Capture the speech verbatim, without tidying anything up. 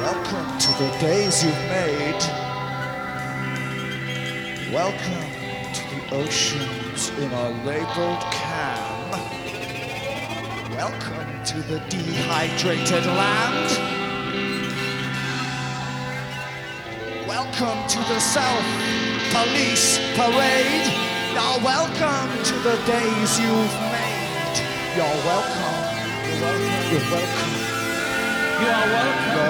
Welcome to the days you've made. Welcome to the oceans in a labeled can. Welcome to the dehydrated land. Welcome to the self-police parade. You're welcome to the days you've made. You're welcome. You're welcome. You're welcome. You are welcome. You're